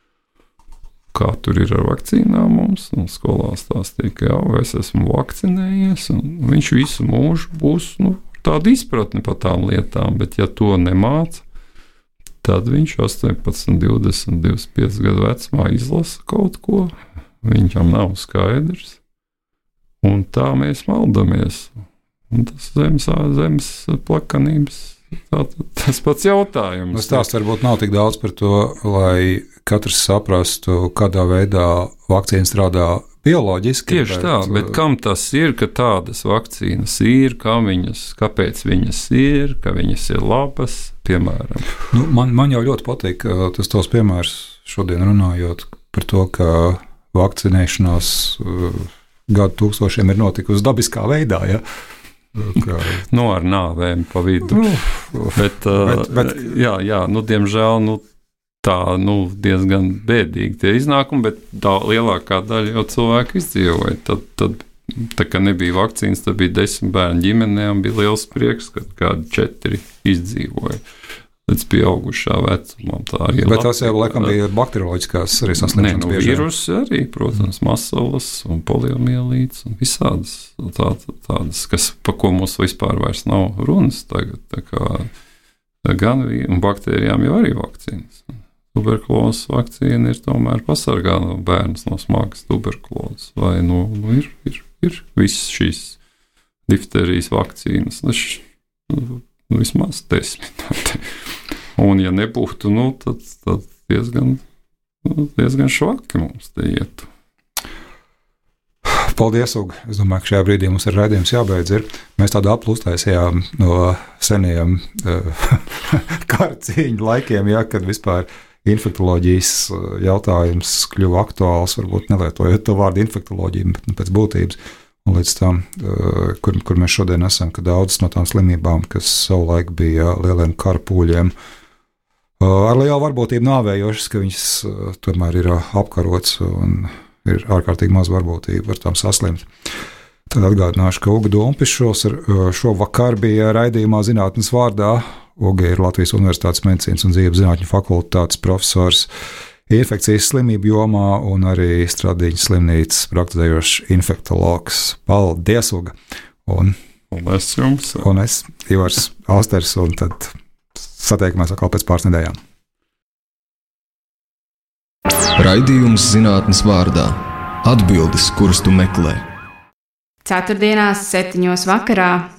kā tur ir ar vakcīnām mums, un skolā stāstīja, ka jā, es esmu vakcinējies, un viņš visu mūžu būs, nu, tāda izpratne par tām lietām, bet ja to nemāca, tad viņš astoņpadsmit, divdesmit, divdesmit pieci gadu vecumā izlasa kaut ko, viņam nav skaidrs, un tā mēs maldamies. Un tas zemes, zemes plakanības, tā, tas pats jautājums.
Tas stāsts varbūt nav tik daudz par to, lai katrs saprastu, kādā veidā vakcīna strādā bioloģiski.
Tieši bet, tā, bet kam tas ir, ka tādas vakcīnas ir, kā viņas, kāpēc viņas ir, ka viņas ir labas, piemēram.
Nu, man, man jau ļoti patīk tas tos piemērs šodien runājot par to, ka vakcinēšanās gadu tūkstošiem ir notikusi dabiskā veidā, ja?
Kā... Nu, ar nāvēm pa vidu. Uh, bet, uh, bet, bet... Jā, jā, nu, diemžēl, nu, tā, nu, diezgan bēdīgi tie iznākumi, bet tā lielākā daļa jau cilvēku izdzīvoja. Tad, tad, tā kā nebija vakcīnas, tad bija desmit bērnu ģimenē, un bija liels prieks, kad kādi četri izdzīvoja. Līdz pieaugušā vecumā.
Bet Latvija, tas jau, laikam, bija bakterioloģiskās arī saslimšanas.
Nē, nu, vīrusi arī, protams, masalas un poliomielīts un visādas tā, tādas, kas, pa ko mums vispār vairs nav runas tagad. Tā kā gan un baktērijām jau arī vakcīnas. Tuberkulozes vakcīna ir tomēr pasargā no bērns no smagas tuberkulozes. Vai nu, nu ir, ir, ir visas šīs difterijas vakcīnas. Nu, vismaz desmit. Un, ja nebūtu, nu, tad, tad diezgan, diezgan švaki mums te ietu.
Paldies, Uga. Es domāju, ka šajā brīdī mums ir raidījums jābeidz. Ir. Mēs tādu aplūstaisījām no seniem uh, kārcīņu laikiem, ja, kad vispār infektoloģijas jautājums kļuva aktuāls, varbūt nelietojot to vārdu infektoloģija, bet pēc būtības. Un līdz tam, kur, kur mēs šodien esam, ka daudzas no tām slimībām, kas savulaik bija lieliem karapūļiem, ar lielu varbūtību nāvējošas, ka viņas tomēr ir apkarots un ir ārkārtīgi maz varbūtība ar tām saslimt. Tad atgādināšu, ka Uga Dumpišs šovakar bija raidījumā Zinātnes vārdā. Uga ir Latvijas Universitātes medicīnas un dzīves zinātņu fakultātes profesors infekcijas slimību jomā un arī Stradiņas slimnīcas praktizējošs infektologs. Paldies, Uga! Un,
un es jums!
Un es, Ivars Austers, un tad satiekamies atkal pēc pāris nedēļām.
Raidījums Zinātnes vārdā. Atbildes, kuras tu meklē.
Ceturtdienās septiņos vakarā